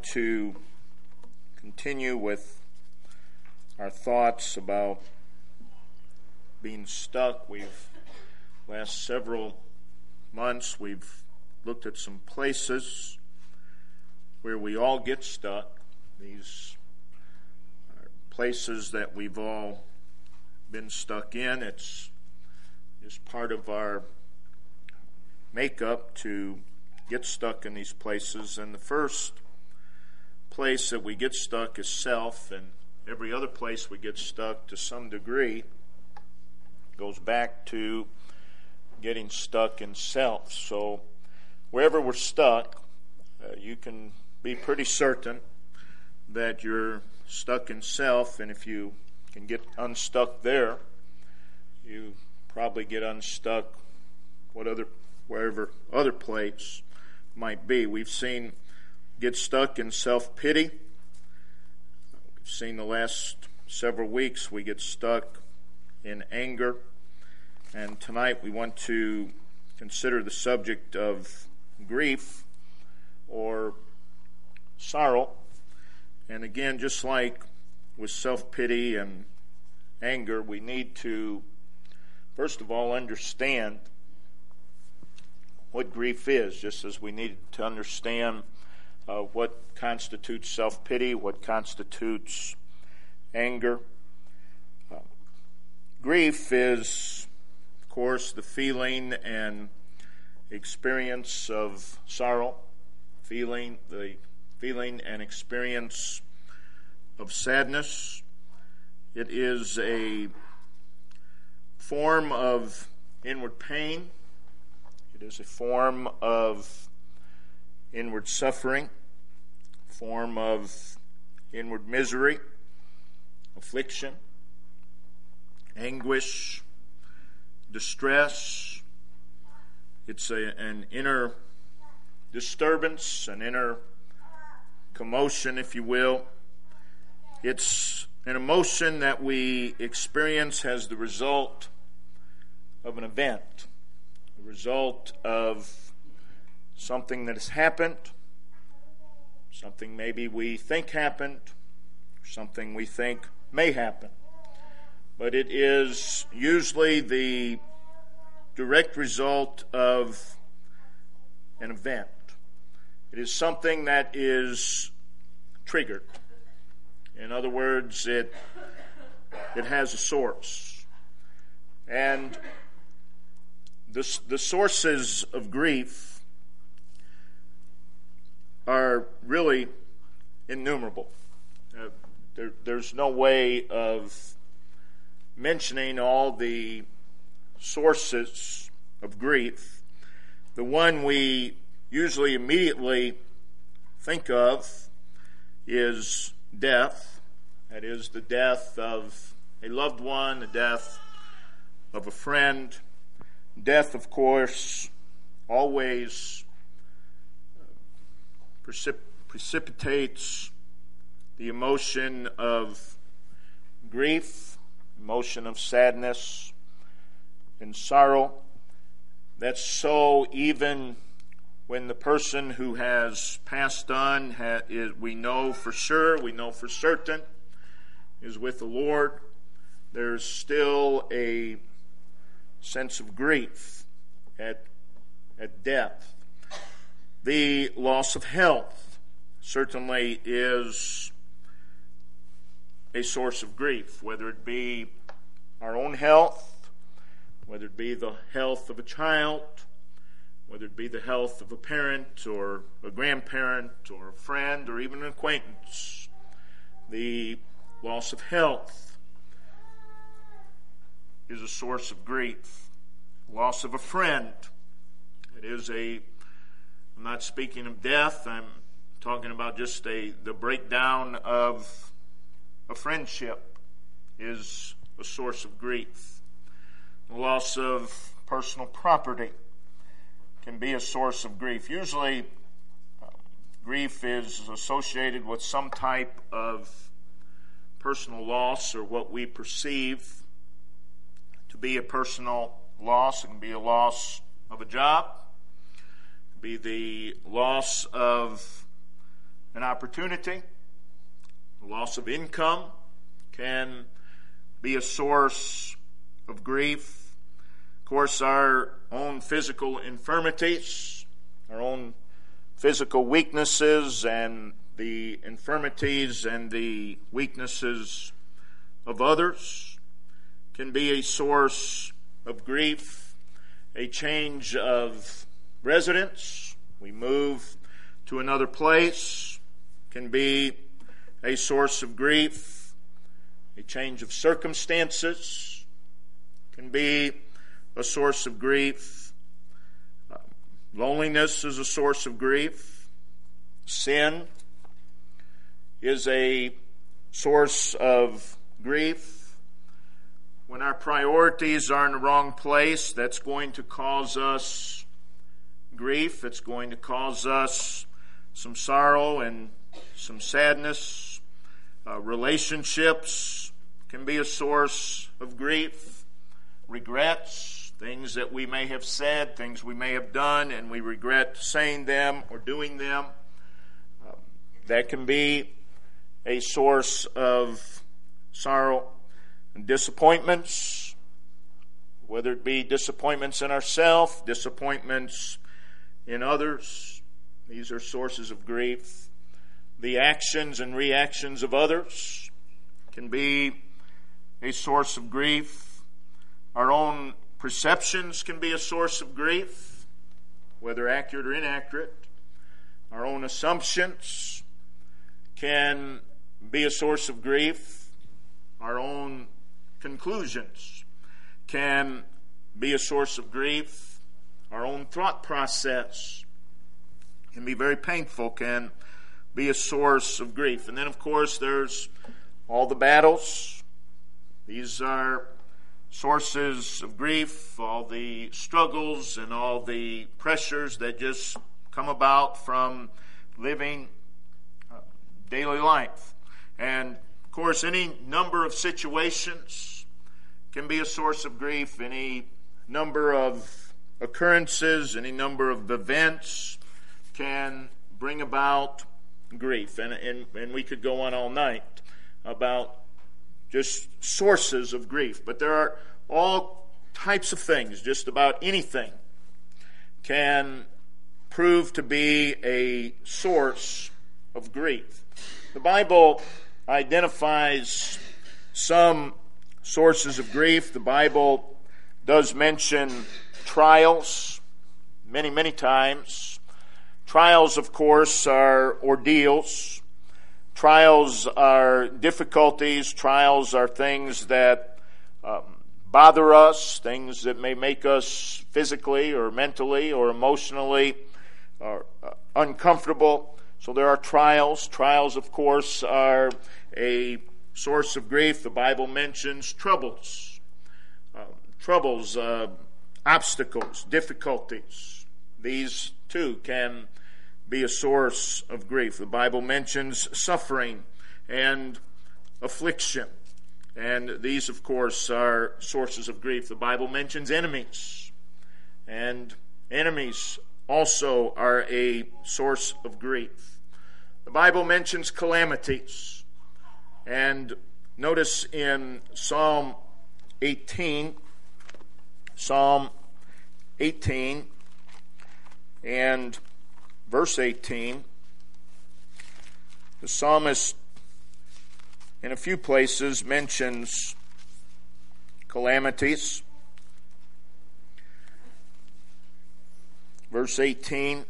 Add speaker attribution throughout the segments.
Speaker 1: to continue with our thoughts about being stuck. Last several months, we've looked at some places where we all get stuck. These are places that we've all been stuck in. It's just part of our makeup to get stuck in these places. And the first place that we get stuck is self, and every other place we get stuck to some degree goes back to getting stuck in self. So wherever we're stuck, you can be pretty certain that you're stuck in self, and if you can get unstuck there, you probably get unstuck wherever other place might be. We've seen get stuck in self-pity. We've seen the last several weeks we get stuck in anger. And tonight we want to consider the subject of grief or sorrow. And again, just like with self-pity and anger, we need to, first of all, understand what grief is, just as we need to understand what constitutes self-pity, what constitutes anger. Grief is, of course, the feeling and experience of sorrow, the feeling and experience of sadness. It is a form of inward pain. It is a form of inward suffering, form of inward misery, affliction, anguish, distress. It's an inner disturbance, an inner commotion, if you will. It's an emotion that we experience as the result of an event, a result of something that has happened, something maybe we think happened, something we think may happen. But it is usually the direct result of an event. It is something that is triggered. In other words, it has a source. And the sources of grief are really innumerable. There's no way of mentioning all the sources of grief. The one we usually immediately think of is death. That is the death of a loved one, the death of a friend. Death, of course, always precipitates the emotion of grief, emotion of sadness and sorrow. That's so even when the person who has passed on, we know for sure, we know for certain, is with the Lord, there's still a sense of grief at death. The loss of health certainly is a source of grief, whether it be our own health, whether it be the health of a child, whether it be the health of a parent or a grandparent or a friend or even an acquaintance. The loss of health is a source of grief. Loss of a friend. I'm not speaking of death, I'm talking about just the breakdown of a friendship is a source of grief. The loss of personal property can be a source of grief. Usually, grief is associated with some type of personal loss or what we perceive to be a personal loss. It can be a loss of a job. It can be the loss of an opportunity. Loss of income can be a source of grief. Of course, our own physical infirmities, our own physical weaknesses, and the infirmities and the weaknesses of others can be a source of grief. A change of residence, we move to another place, can be a source of grief. A change of circumstances can be a source of grief. Loneliness is a source of grief. Sin is a source of grief. When our priorities are in the wrong place, that's going to cause us grief. It's going to cause us some sorrow and some sadness. Relationships can be a source of grief. Regrets, things that we may have said, things we may have done, and we regret saying them or doing them. That can be a source of sorrow and disappointments, whether it be disappointments in ourselves, disappointments in others. These are sources of grief. The actions and reactions of others can be a source of grief. Our own perceptions can be a source of grief, whether accurate or inaccurate. Our own assumptions can be a source of grief. Our own conclusions can be a source of grief. Our own thought process can be very painful, can be a source of grief. And then, of course, there's all the battles. These are sources of grief, all the struggles and all the pressures that just come about from living daily life. And, of course, any number of situations can be a source of grief. Any number of occurrences, any number of events can bring about grief. And we could go on all night about just sources of grief. But there are all types of things, just about anything can prove to be a source of grief. The Bible identifies some sources of grief. The Bible does mention trials many, many times. Trials, of course, are ordeals. Trials are difficulties. Trials are things that bother us, things that may make us physically or mentally or emotionally uncomfortable. So there are trials. Trials, of course, are a source of grief. The Bible mentions troubles. Obstacles, difficulties. These, too, can be a source of grief. The Bible mentions suffering and affliction. And these, of course, are sources of grief. The Bible mentions enemies. And enemies also are a source of grief. The Bible mentions calamities. And notice in Psalm 18 and verse 18, the psalmist in a few places mentions calamities. Verse 18,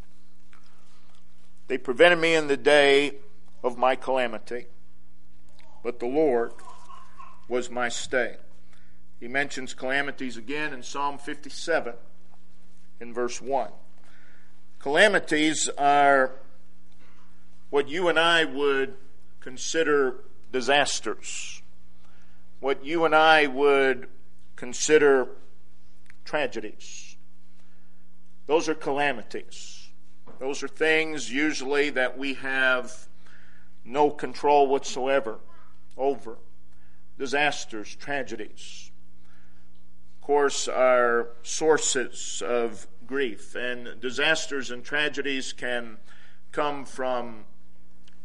Speaker 1: they prevented me in the day of my calamity, but the Lord was my stay. He mentions calamities again in Psalm 57 in verse 1. Calamities are what you and I would consider disasters, what you and I would consider tragedies. Those are calamities. Those are things usually that we have no control whatsoever over. Disasters, tragedies, of course, are sources of grief. And disasters and tragedies can come from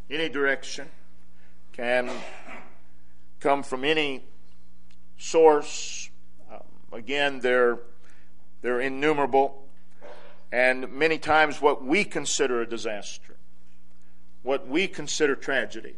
Speaker 1: any direction, can come from any source. Again, they're innumerable. And many times what we consider a disaster, what we consider tragedy,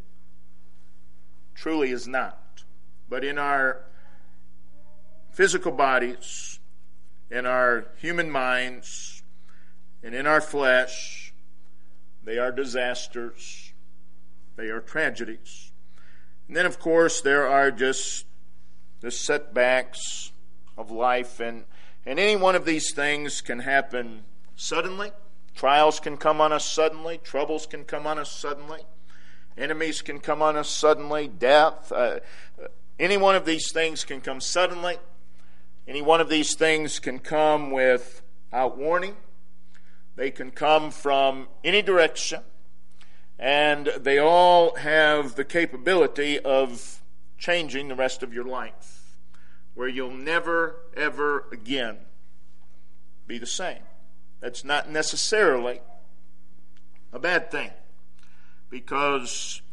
Speaker 1: truly is not. But in our physical bodies, in our human minds, and in our flesh, they are disasters. They are tragedies. And then, of course, there are just the setbacks of life. And any one of these things can happen suddenly. Trials can come on us suddenly. Troubles can come on us suddenly. Enemies can come on us suddenly. Death. Any one of these things can come suddenly. Any one of these things can come without warning. They can come from any direction. And they all have the capability of changing the rest of your life, where you'll never, ever again be the same. That's not necessarily a bad thing, because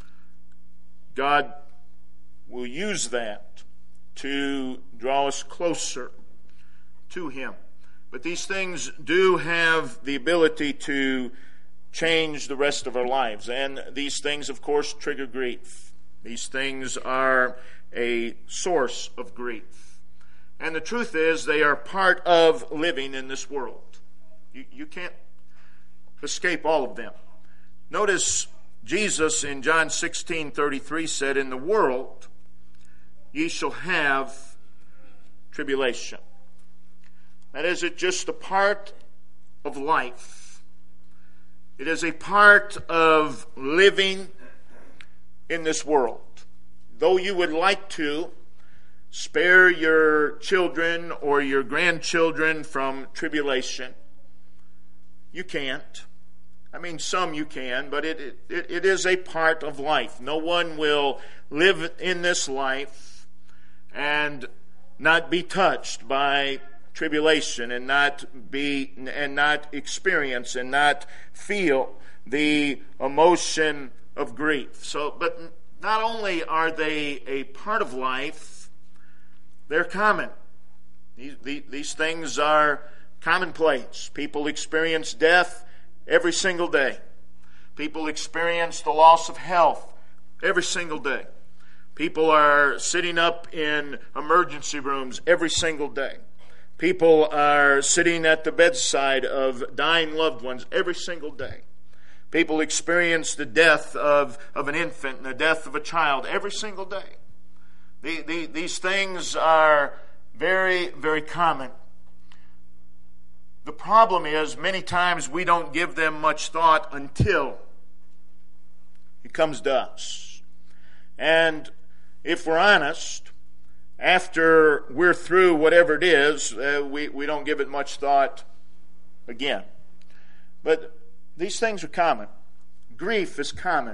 Speaker 1: God will use that to draw us closer to Him. But these things do have the ability to change the rest of our lives. And these things, of course, trigger grief. These things are a source of grief. And the truth is, they are part of living in this world. You can't escape all of them. Notice Jesus in John 16:33 said, "In the world ye shall have tribulation." That is, it's just a part of life. It is a part of living in this world. Though you would like to spare your children or your grandchildren from tribulation, you can't. I mean, some you can, but it is a part of life. No one will live in this life and not be touched by tribulation, and not experience and not feel the emotion of grief. So, but not only are they a part of life, they're common. These things are commonplace. People experience death every single day. People experience the loss of health every single day. People are sitting up in emergency rooms every single day. People are sitting at the bedside of dying loved ones every single day. People experience the death of an infant and the death of a child every single day. These things are very, very common. The problem is, many times we don't give them much thought until it comes to us. And if we're honest, after we're through whatever it is, we don't give it much thought again. But these things are common. Grief is common.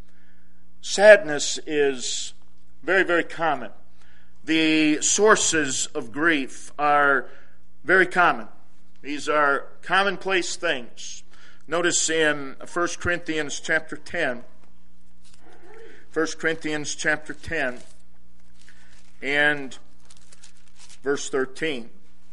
Speaker 1: Sadness is very, very common. The sources of grief are very common. These are commonplace things. Notice in 1 Corinthians chapter 10, 1 Corinthians chapter 10 and verse 13.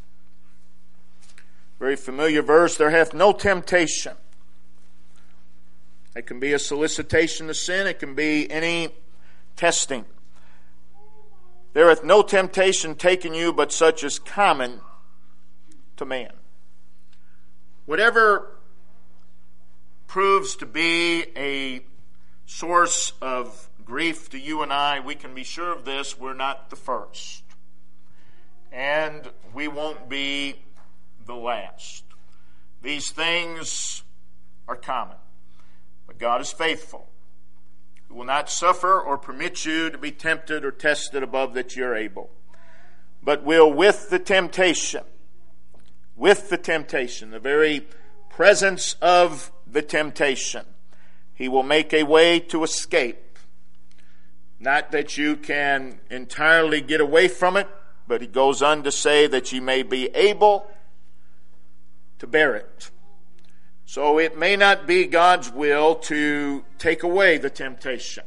Speaker 1: Very familiar verse. There hath no temptation. It can be a solicitation to sin. It can be any testing. There hath no temptation taken you but such as common to man. Whatever proves to be a source of grief to you and I, we can be sure of this: we're not the first. And we won't be the last. These things are common. But God is faithful, who will not suffer or permit you to be tempted or tested above that you're able, but will with the temptation, the very presence of the temptation, He will make a way to escape. Not that you can entirely get away from it, but He goes on to say that you may be able to bear it. So it may not be God's will to take away the temptation.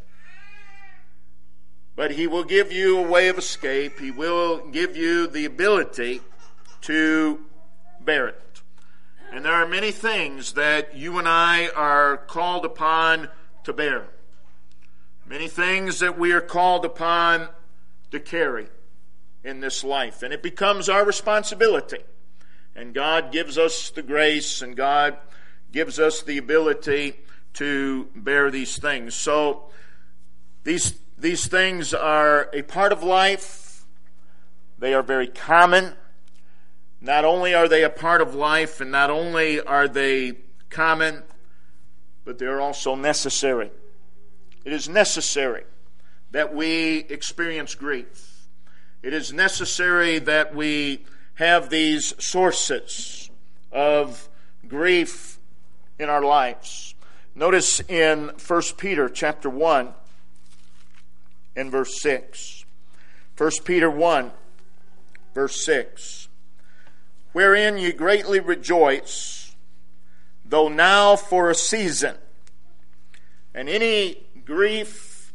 Speaker 1: But He will give you a way of escape. He will give you the ability to bear it. And there are many things that you and I are called upon to bear. Many things that we are called upon to carry in this life. And it becomes our responsibility. And God gives us the grace, and God gives us the ability to bear these things. So these things are a part of life. They are very common. Not only are they a part of life, and not only are they common, but they are also necessary. It is necessary that we experience grief. It is necessary that we have these sources of grief in our lives. Notice in 1 Peter chapter 1 and verse 6. 1 Peter 1, verse 6. Wherein ye greatly rejoice, though now for a season. And any grief,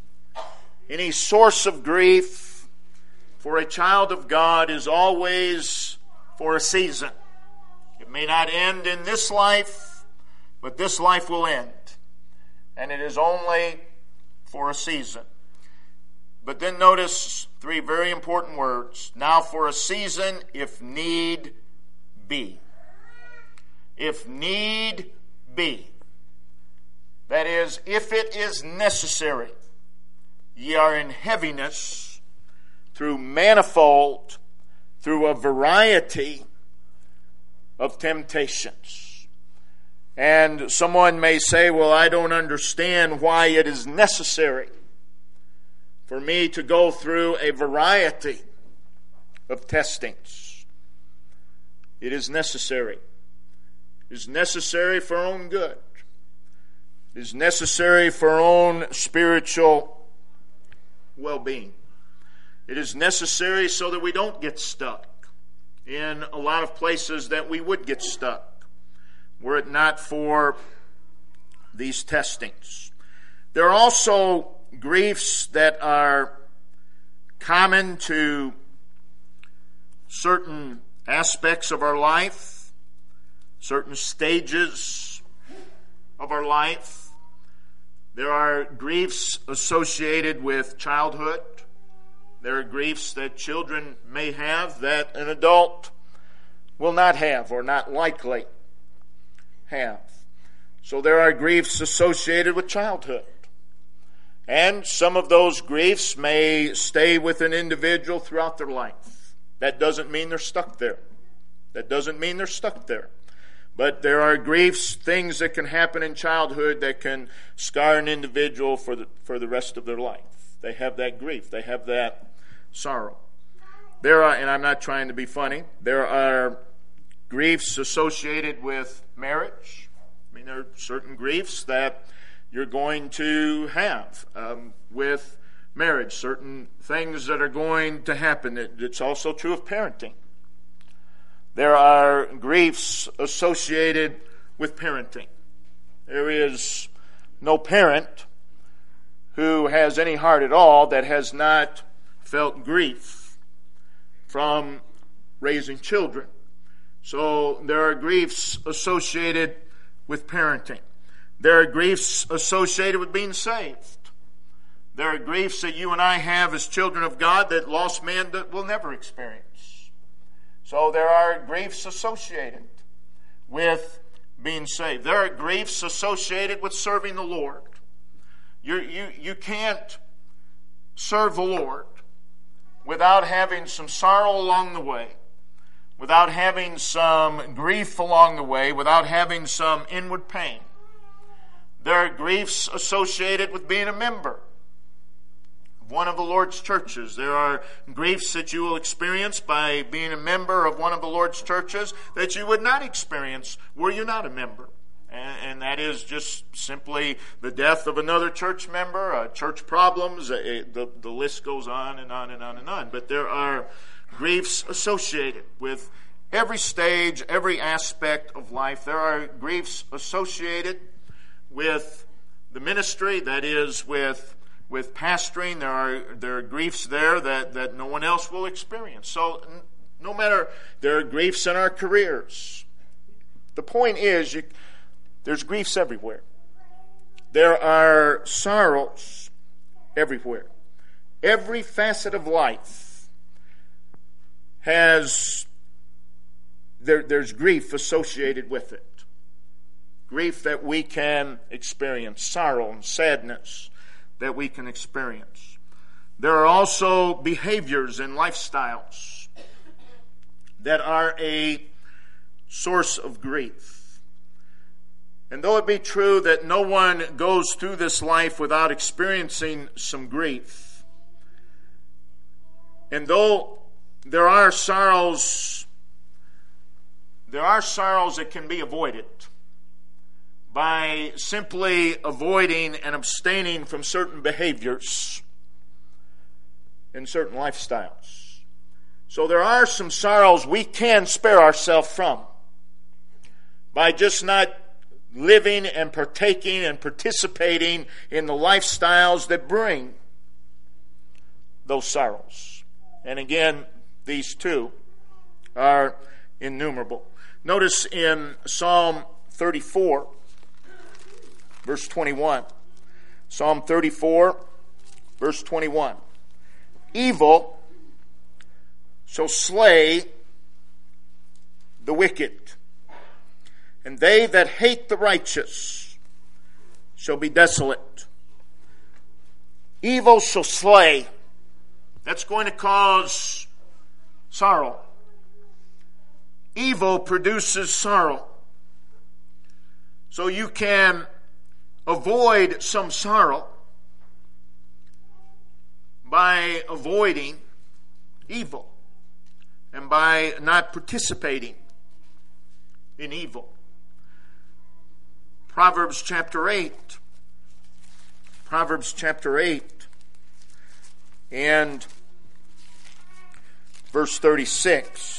Speaker 1: any source of grief for a child of God is always for a season. It may not end in this life, but this life will end. And it is only for a season. But then notice three very important words. Now for a season, if need be. If need be. That is, if it is necessary, ye are in heaviness through manifold, through a variety of temptations. And someone may say, well, I don't understand why it is necessary for me to go through a variety of testings. It is necessary. It is necessary for our own good. It is necessary for our own spiritual well-being. It is necessary so that we don't get stuck in a lot of places that we would get stuck were it not for these testings. There are also griefs that are common to certain aspects of our life, certain stages of our life. There are griefs associated with childhood. There are griefs that children may have that an adult will not have or not likely have. So there are griefs associated with childhood. And some of those griefs may stay with an individual throughout their life. That doesn't mean they're stuck there. That doesn't mean they're stuck there. But there are griefs, things that can happen in childhood that can scar an individual for the rest of their life. They have that grief. They have that sorrow. There are, and I'm not trying to be funny, there are griefs associated with marriage. I mean, there are certain griefs that you're going to have with marriage, certain things that are going to happen. It's also true of parenting. There are griefs associated with parenting. There is no parent who has any heart at all that has not felt grief from raising children. So there are griefs associated with parenting. There are griefs associated with being saved. There are griefs that you and I have as children of God that lost man will never experience. So there are griefs associated with being saved. There are griefs associated with serving the Lord. You can't serve the Lord without having some sorrow along the way, without having some grief along the way, without having some inward pain. There are griefs associated with being a member of one of the Lord's churches. There are griefs that you will experience by being a member of one of the Lord's churches that you would not experience were you not a member. And that is just simply the death of another church member, church problems, the list goes on and on and on and on. But there are griefs associated with Every stage, every aspect of life, there are griefs associated with the ministry, that is, with pastoring. There are griefs there that no one else will experience. So no matter, there are griefs in our careers. The point is, there's griefs everywhere. There are sorrows everywhere. Every facet of life there's grief associated with it. Grief that we can experience, sorrow and sadness that we can experience. There are also behaviors and lifestyles that are a source of grief. And though it be true that no one goes through this life without experiencing some grief, and though there are sorrows that can be avoided by simply avoiding and abstaining from certain behaviors and certain lifestyles. So there are some sorrows we can spare ourselves from by just not living and partaking and participating in the lifestyles that bring those sorrows. And again, these two are innumerable. Notice in Psalm 34, verse 21. Psalm 34, verse 21. Evil shall slay the wicked, and they that hate the righteous shall be desolate. Evil shall slay. That's going to cause sorrow. Evil produces sorrow. So you can avoid some sorrow by avoiding evil and by not participating in evil. Proverbs chapter 8. Proverbs chapter 8 and verse 36.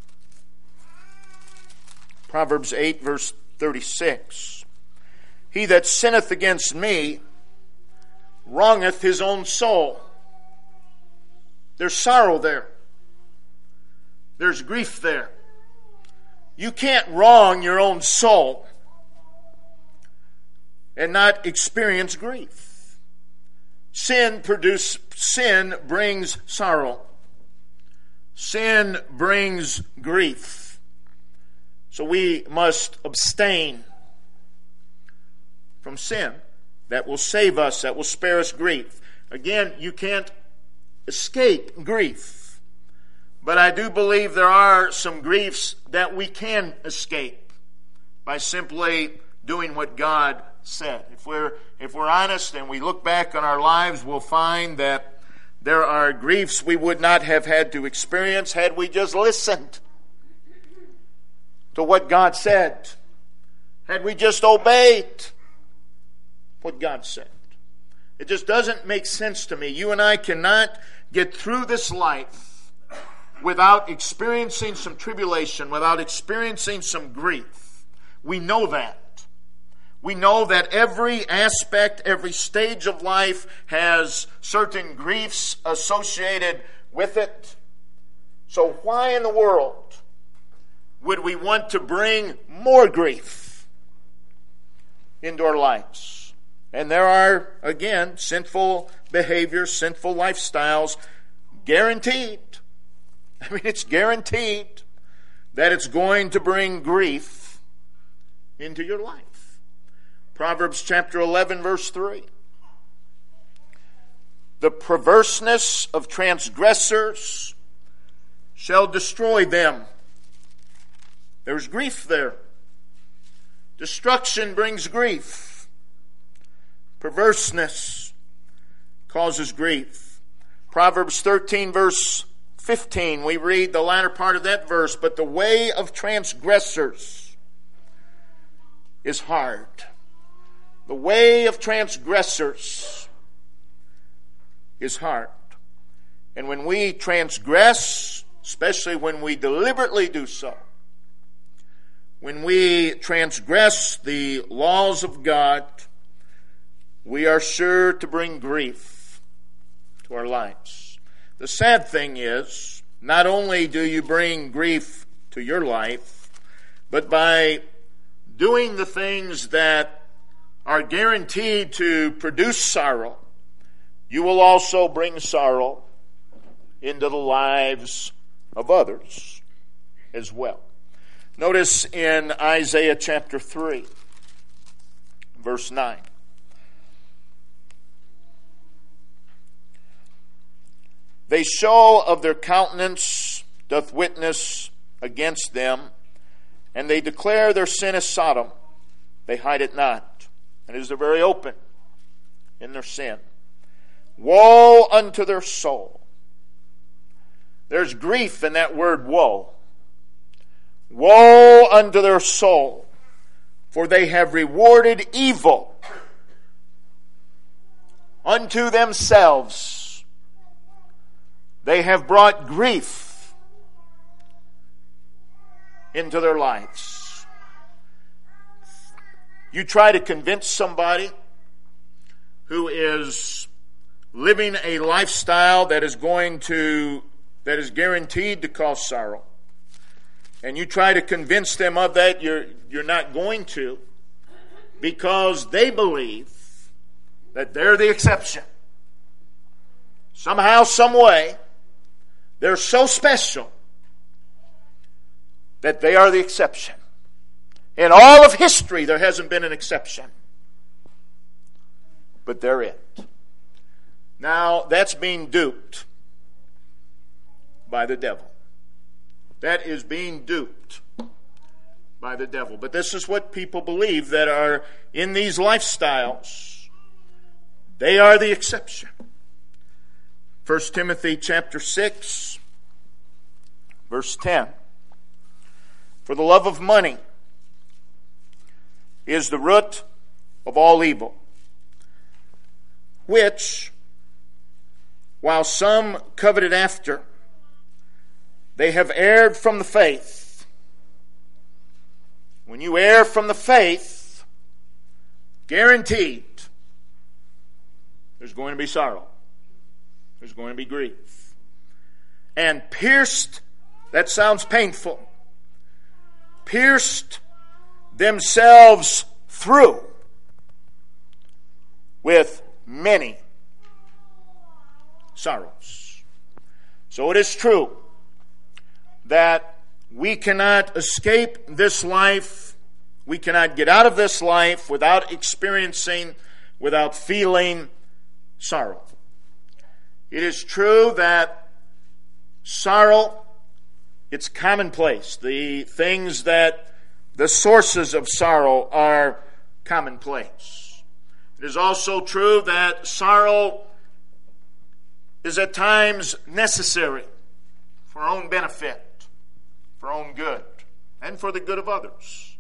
Speaker 1: Proverbs 8, verse 36. He that sinneth against me wrongeth his own soul. There's sorrow there. There's grief there. You can't wrong your own soul and not experience grief. Sin brings sorrow. Sin brings grief. So we must abstain from sin. That will save us, that will spare us grief. Again, you can't escape grief. But I do believe there are some griefs that we can escape by simply doing what God said. If we're honest and we look back on our lives, we'll find that there are griefs we would not have had to experience had we just listened to what God said, had we just obeyed what God said. It just doesn't make sense to me. You and I cannot get through this life without experiencing some tribulation, without experiencing some grief. We know that. We know that every aspect, every stage of life has certain griefs associated with it. So why in the world would we want to bring more grief into our lives? And there are, again, sinful behaviors, sinful lifestyles, guaranteed. I mean, it's guaranteed that it's going to bring grief into your life. Proverbs chapter 11, verse 3. The perverseness of transgressors shall destroy them. There's grief there. Destruction brings grief. Perverseness causes grief. Proverbs 13, verse 15, we read the latter part of that verse, but the way of transgressors is hard. The way of transgressors is hard. And when we transgress, especially when we deliberately do so. When we transgress the laws of God, we are sure to bring grief to our lives. The sad thing is, not only do you bring grief to your life, but by doing the things that are guaranteed to produce sorrow, you will also bring sorrow into the lives of others as well. Notice in Isaiah chapter 3, verse 9. They show of their countenance doth witness against them, and they declare their sin is Sodom. They hide it not. And it is very open in their sin. Woe unto their soul. There's grief in that word woe. Woe unto their soul, for they have rewarded evil unto themselves. They have brought grief into their lives. You try to convince somebody who is living a lifestyle that is guaranteed to cause sorrow, and you try to convince them of that, you're not going to, because they believe that they're the exception. Somehow, some way, they're so special that they are the exception. In all of history, there hasn't been an exception. But they're it. Now, that's being duped by the devil. That is being duped by the devil. But this is what people believe that are in these lifestyles. They are the exception. 1 Timothy chapter 6, verse 10. For the love of money is the root of all evil, which, while some coveted after, they have erred from the faith. When you err from the faith, guaranteed, there's going to be sorrow. There's going to be grief. And pierced, that sounds painful, pierced themselves through with many sorrows. So it is true that we cannot escape this life, we cannot get out of this life without experiencing, without feeling sorrow. It is true that sorrow, it's commonplace. The things that, the sources of sorrow are commonplace. It is also true that sorrow is at times necessary for our own benefit, for our own good, and for the good of others.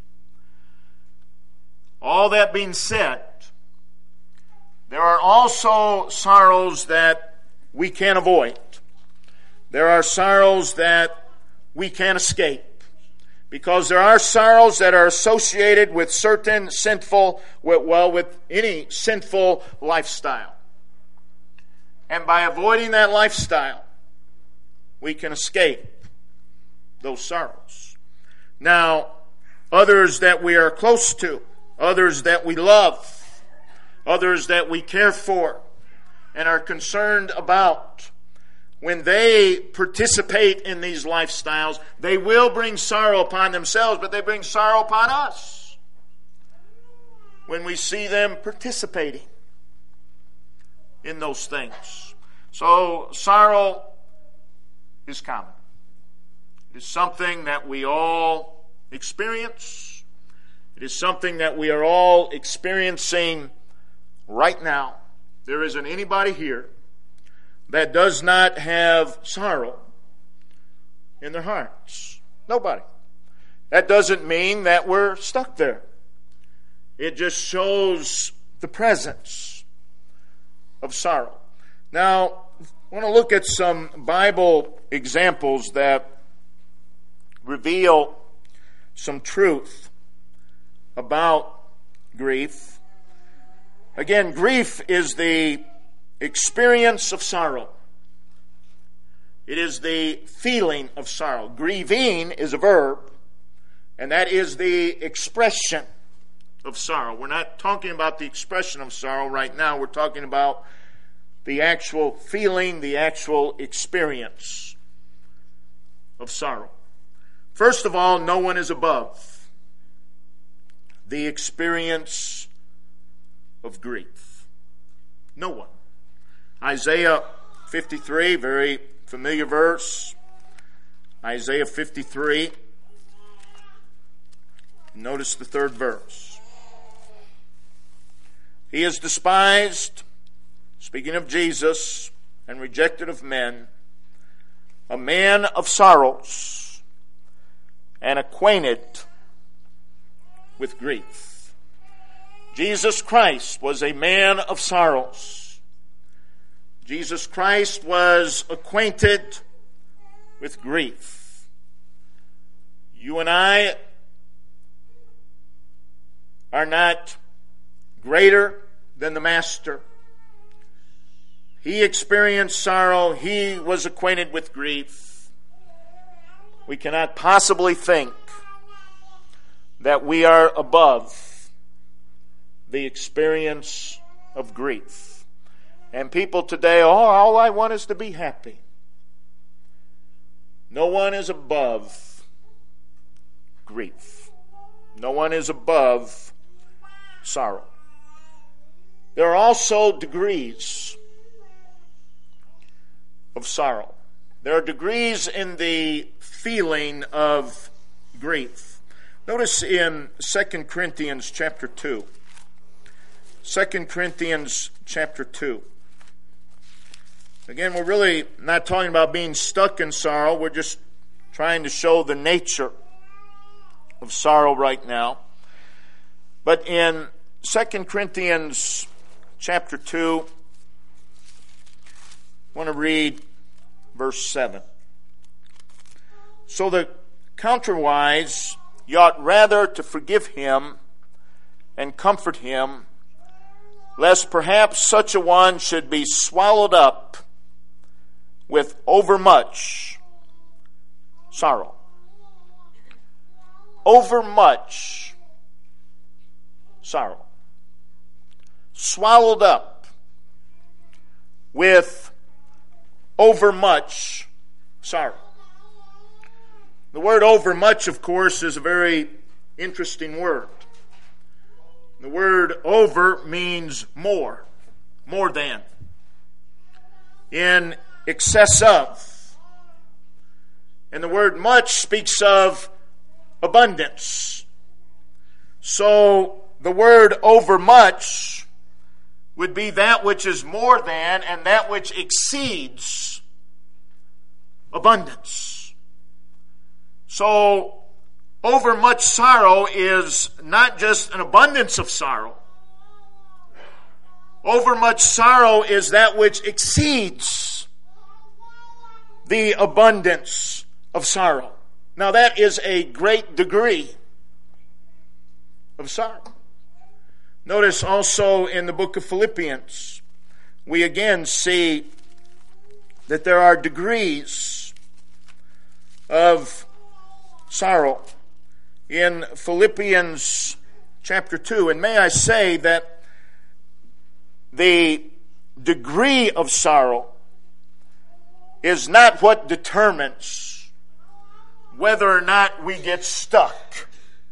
Speaker 1: All that being said, there are also sorrows that we can't avoid. There are sorrows that we can't escape, because there are sorrows that are associated with certain sinful, with any sinful lifestyle. And by avoiding that lifestyle, we can escape those sorrows. Now, others that we are close to, others that we love, others that we care for and are concerned about, when they participate in these lifestyles, they will bring sorrow upon themselves, but they bring sorrow upon us when we see them participating in those things. So sorrow is common. It is something that we all experience. It is something that we are all experiencing right now. There isn't anybody here that does not have sorrow in their hearts. Nobody. That doesn't mean that we're stuck there. It just shows the presence of sorrow. Now, I want to look at some Bible examples that reveal some truth about grief. Again, grief is the experience of sorrow. It is the feeling of sorrow. Grieving is a verb, and that is the expression of sorrow. We're not talking about the expression of sorrow right now. We're talking about the actual feeling, the actual experience of sorrow. First of all, no one is above the experience of grief. No one. Isaiah 53, very familiar verse. Isaiah 53. Notice the third verse. He is despised, speaking of Jesus, and rejected of men, a man of sorrows, and acquainted with grief. Jesus Christ was a man of sorrows. Jesus Christ was acquainted with grief. You and I are not greater than the Master. He experienced sorrow. He was acquainted with grief. We cannot possibly think that we are above the experience of grief. And people today, all I want is to be happy. No one is above grief. No one is above sorrow. There are also degrees of sorrow. There are degrees in the feeling of grief. Notice in 2 Corinthians chapter 2. 2 Corinthians chapter 2. Again, we're really not talking about being stuck in sorrow. We're just trying to show the nature of sorrow right now. But in 2 Corinthians chapter 2, I want to read verse 7. So that contrariwise, you ought rather to forgive him and comfort him, lest perhaps such a one should be swallowed up with overmuch sorrow. Overmuch sorrow. Swallowed up with overmuch sorrow. The word overmuch, of course, is a very interesting word. The word over means more than, in excess of. And the word much speaks of abundance. So the word overmuch would be that which is more than and that which exceeds abundance. So overmuch sorrow is not just an abundance of sorrow. Overmuch sorrow is that which exceeds the abundance of sorrow. Now that is a great degree of sorrow. Notice also in the book of Philippians, we again see that there are degrees of sorrow. In Philippians chapter 2, and may I say that the degree of sorrow is not what determines whether or not we get stuck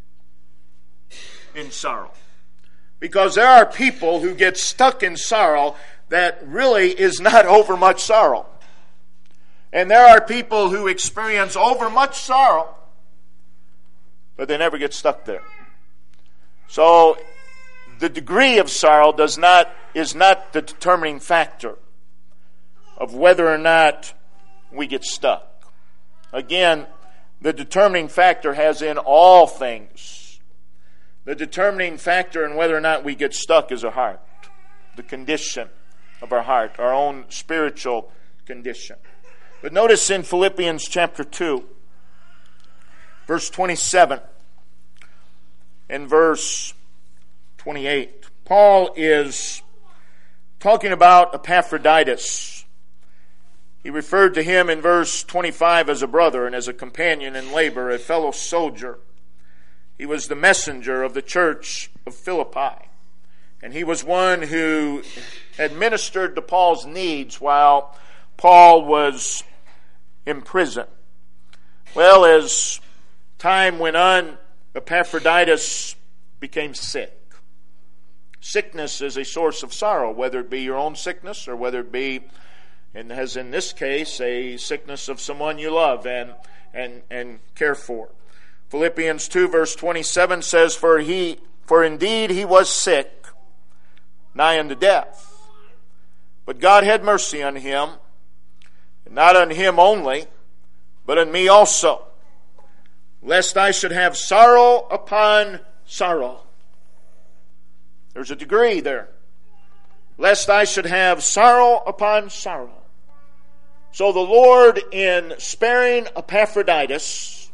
Speaker 1: in sorrow. Because there are people who get stuck in sorrow that really is not overmuch sorrow. And there are people who experience overmuch sorrow, but they never get stuck there. So the degree of sorrow is not the determining factor of whether or not we get stuck. Again, the determining factor has in all things. The determining factor in whether or not we get stuck is our heart, the condition of our heart, our own spiritual condition. But notice in Philippians chapter 2, verse 27 and verse 28, Paul is talking about Epaphroditus. He referred to him in verse 25 as a brother and as a companion in labor, a fellow soldier. He was the messenger of the church of Philippi. And he was one who had ministered to Paul's needs while Paul was in prison. Well, as time went on, Epaphroditus became sick. Sickness is a source of sorrow, whether it be your own sickness or whether it be, and as in this case, a sickness of someone you love and care for. Philippians 2 verse 27 says, For indeed he was sick, nigh unto death. But God had mercy on him, and not on him only, but on me also, lest I should have sorrow upon sorrow. There's a degree there. Lest I should have sorrow upon sorrow. So the Lord, in sparing Epaphroditus,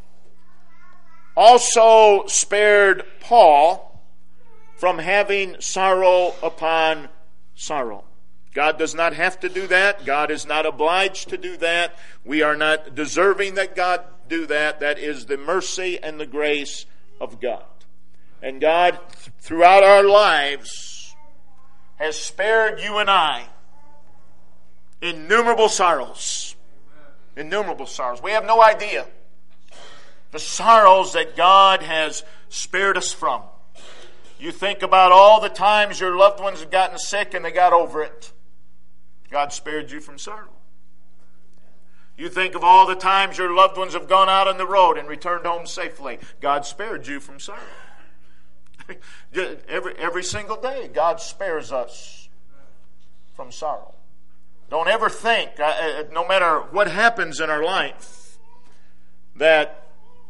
Speaker 1: also spared Paul from having sorrow upon sorrow. God does not have to do that. God is not obliged to do that. We are not deserving that God do that. That is the mercy and the grace of God. And God, throughout our lives, has spared you and I innumerable sorrows. Innumerable sorrows. We have no idea the sorrows that God has spared us from. You think about all the times your loved ones have gotten sick and they got over it. God spared you from sorrow. You think of all the times your loved ones have gone out on the road and returned home safely. God spared you from sorrow. Every single day, God spares us from sorrow. Don't ever think, no matter what happens in our life, that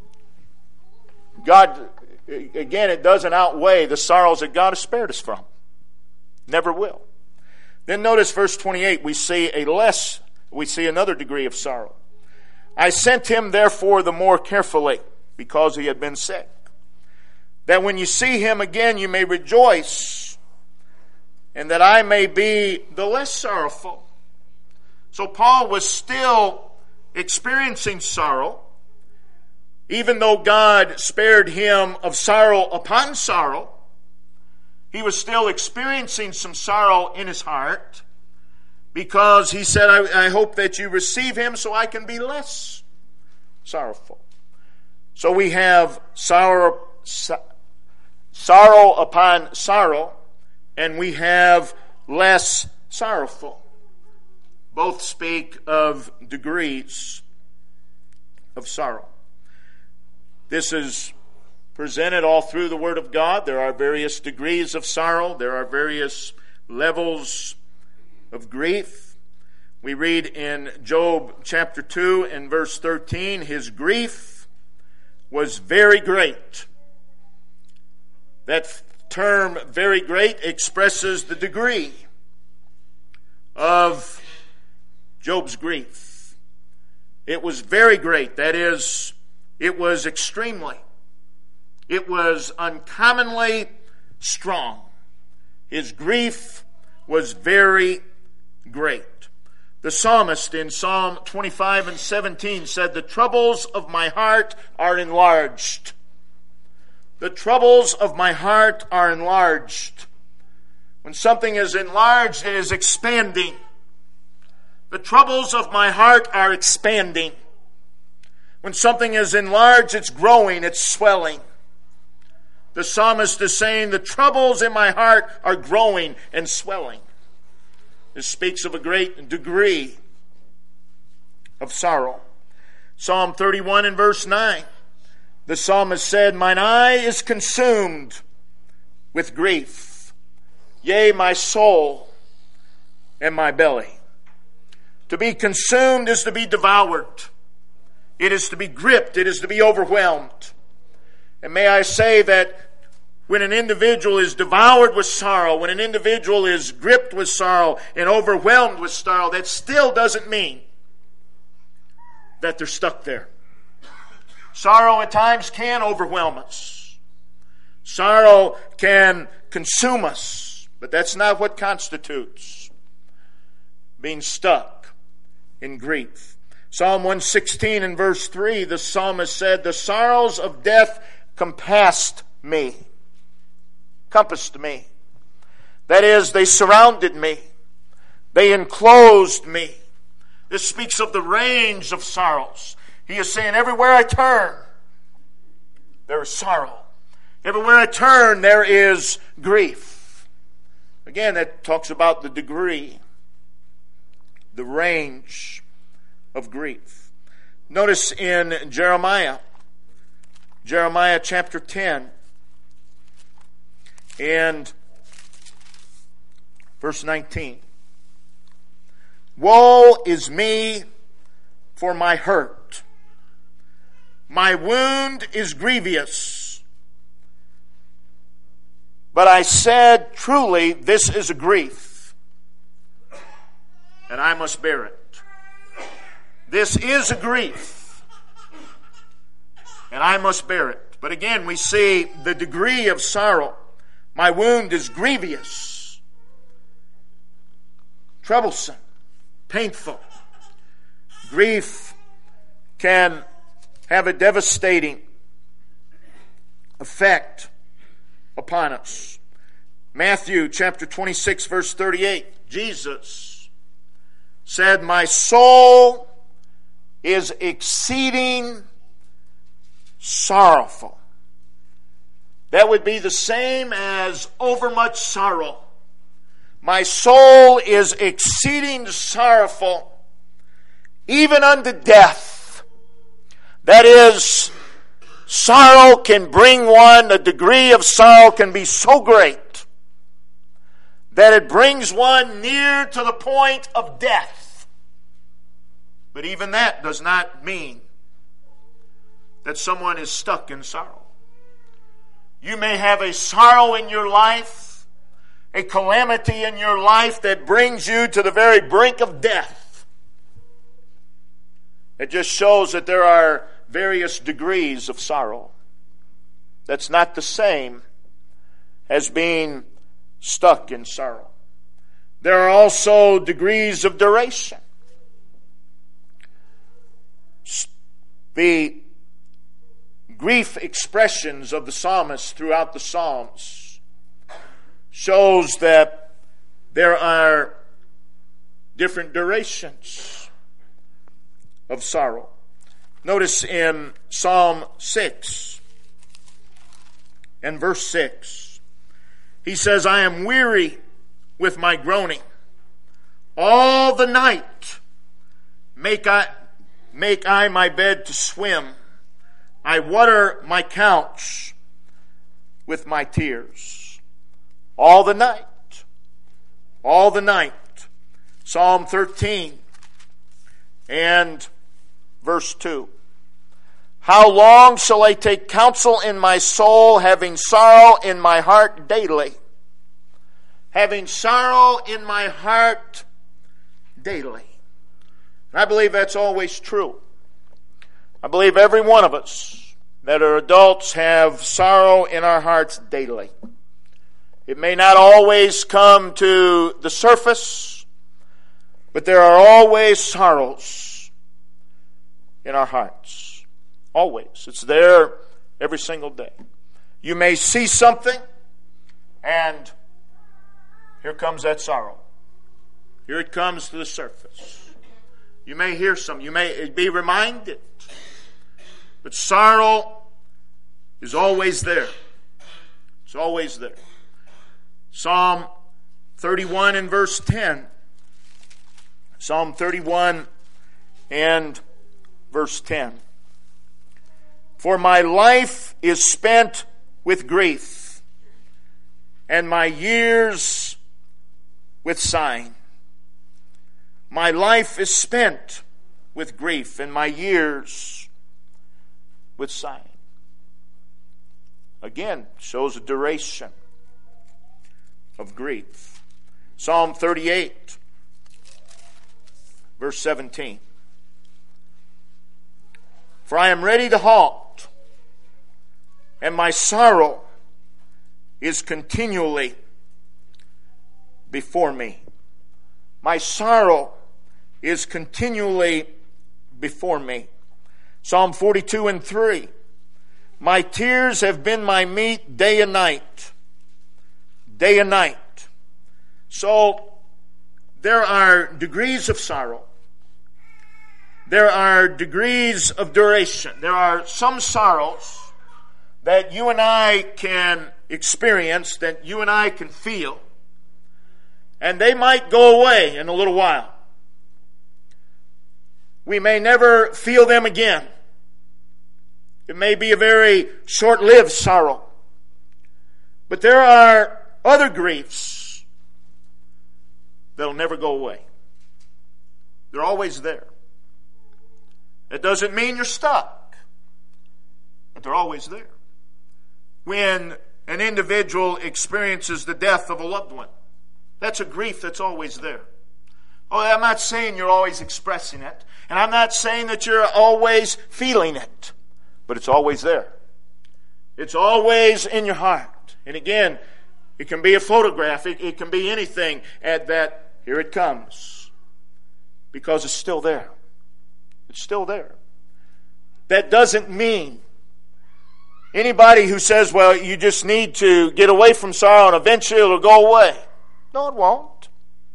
Speaker 1: God, again, it doesn't outweigh the sorrows that God has spared us from. Never will. Then notice verse 28, we see another degree of sorrow. I sent him therefore the more carefully, because he had been sick, that when you see him again you may rejoice, and that I may be the less sorrowful. So Paul was still experiencing sorrow, even though God spared him of sorrow upon sorrow. He was still experiencing some sorrow in his heart, because he said, I hope that you receive him so I can be less sorrowful. So we have sorrow upon sorrow, and we have less sorrowful. Both speak of degrees of sorrow. This is presented all through the Word of God. There are various degrees of sorrow. There are various levels of grief. We read in Job chapter 2 and verse 13, his grief was very great. That term, very great, expresses the degree of Job's grief. It was very great. That is, it was extremely. It was uncommonly strong. His grief was very great. The psalmist in Psalm 25 and 17 said, the troubles of my heart are enlarged. The troubles of my heart are enlarged. When something is enlarged, it is expanding. The troubles of my heart are expanding. When something is enlarged, it's growing, it's swelling. The psalmist is saying, the troubles in my heart are growing and swelling. This speaks of a great degree of sorrow. Psalm 31 and verse 9. The psalmist said, mine eye is consumed with grief. Yea, my soul and my belly. To be consumed is to be devoured. It is to be gripped. It is to be overwhelmed. And may I say that when an individual is devoured with sorrow, when an individual is gripped with sorrow and overwhelmed with sorrow, that still doesn't mean that they're stuck there. Sorrow at times can overwhelm us. Sorrow can consume us, but that's not what constitutes being stuck in grief. Psalm 116 and verse 3, the psalmist said, "The sorrows of death compassed me." Compassed me. That is, they surrounded me. They enclosed me. This speaks of the range of sorrows. He is saying, everywhere I turn, there is sorrow. Everywhere I turn, there is grief. Again, that talks about the degree, the range of grief. Notice in Jeremiah chapter 10 and verse 19. "Woe is me for my hurt. My wound is grievous. But I said, truly, this is a grief, and I must bear it." This is a grief, and I must bear it. But again, we see the degree of sorrow. My wound is grievous, troublesome, painful. Grief can have a devastating effect upon us. Matthew chapter 26 verse 38, Jesus said, "My soul is exceeding sorrowful." That would be the same as overmuch sorrow. My soul is exceeding sorrowful, even unto death. That is, sorrow can bring one, the degree of sorrow can be so great that it brings one near to the point of death. But even that does not mean that someone is stuck in sorrow. You may have a sorrow in your life, a calamity in your life that brings you to the very brink of death. It just shows that there are various degrees of sorrow. That's not the same as being stuck in sorrow. There are also degrees of duration. The grief expressions of the psalmist throughout the Psalms shows that there are different durations of sorrow. Notice in Psalm 6 and verse 6, he says, "I am weary with my groaning. All the night make I my bed to swim. I water my couch with my tears." All the night. All the night. Psalm 13 and verse 2. "How long shall I take counsel in my soul, having sorrow in my heart daily?" Having sorrow in my heart daily. And I believe that's always true. I believe every one of us that are adults have sorrow in our hearts daily. It may not always come to the surface, but there are always sorrows in our hearts. Always. It's there every single day. You may see something, and here comes that sorrow. Here it comes to the surface. You may hear something. You may be reminded. But sorrow is always there. It's always there. Psalm 31 and verse 10. Psalm 31 and verse 10. "For my life is spent with grief, and my years with sighing." My life is spent with grief, and my years with sighing. again, shows a duration of grief. Psalm 38, verse 17. For I am ready to halt, and my sorrow is continually before me. My sorrow is continually before me. Psalm 42 and 3. My tears have been my meat day and night. Day and night. So, there are degrees of sorrow. There are degrees of duration. There are some sorrows that you and I can experience, that you and I can feel, and they might go away in a little while. We may never feel them again. It may be a very short-lived sorrow. But there are other griefs that'll never go away. They're always there. It doesn't mean you're stuck, but they're always there. When an individual experiences the death of a loved one, that's a grief that's always there. Oh, I'm not saying you're always expressing it, and I'm not saying that you're always feeling it, but it's always there. It's always in your heart. And again, it can be a photograph, it can be anything, and that here it comes. Because it's still there. It's still there. That doesn't mean anybody who says, well, you just need to get away from sorrow and eventually it'll go away. No, it won't.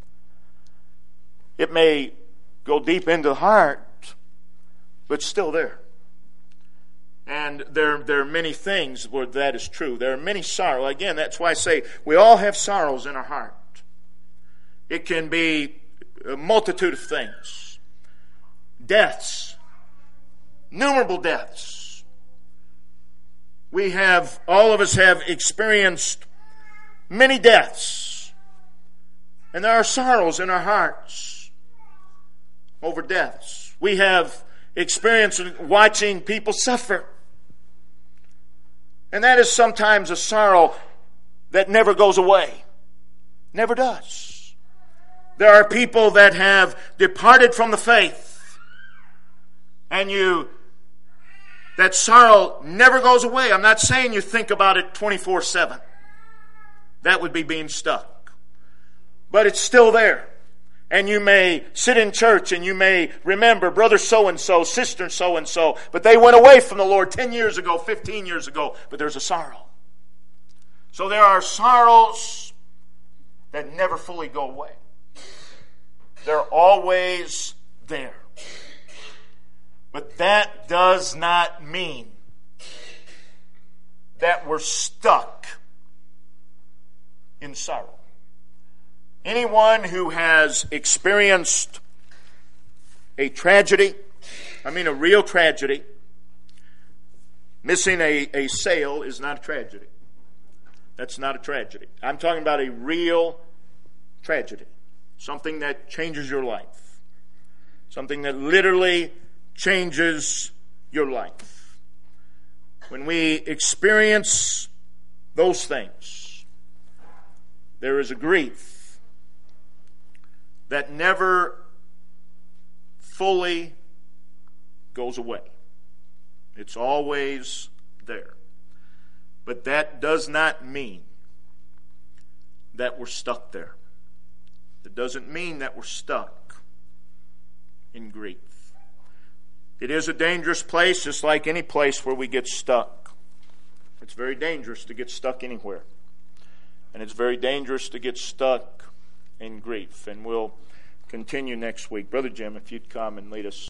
Speaker 1: It may go deep into the heart, but it's still there. And there are many things where that is true. There are many sorrows. Again, that's why I say we all have sorrows in our heart. It can be a multitude of things. Deaths. Innumerable deaths. All of us have experienced many deaths. And there are sorrows in our hearts over deaths. We have experienced watching people suffer. And that is sometimes a sorrow that never goes away. Never does. There are people that have departed from the faith. And that sorrow never goes away. I'm not saying you think about it 24/7. That would be being stuck. But it's still there. And you may sit in church and you may remember brother so-and-so, sister so-and-so, but they went away from the Lord 10 years ago, 15 years ago, but there's a sorrow. So there are sorrows that never fully go away. They're always there. But that does not mean that we're stuck in sorrow. Anyone who has experienced a tragedy, a real tragedy, missing a sale is not a tragedy. That's not a tragedy. I'm talking about a real tragedy. Something that changes your life. Something that literally changes your life. When we experience those things, there is a grief that never fully goes away. It's always there. But that does not mean that we're stuck there. It doesn't mean that we're stuck in grief. It is a dangerous place, just like any place where we get stuck. It's very dangerous to get stuck anywhere. And it's very dangerous to get stuck in grief. And we'll continue next week. Brother Jim, if you'd come and lead us.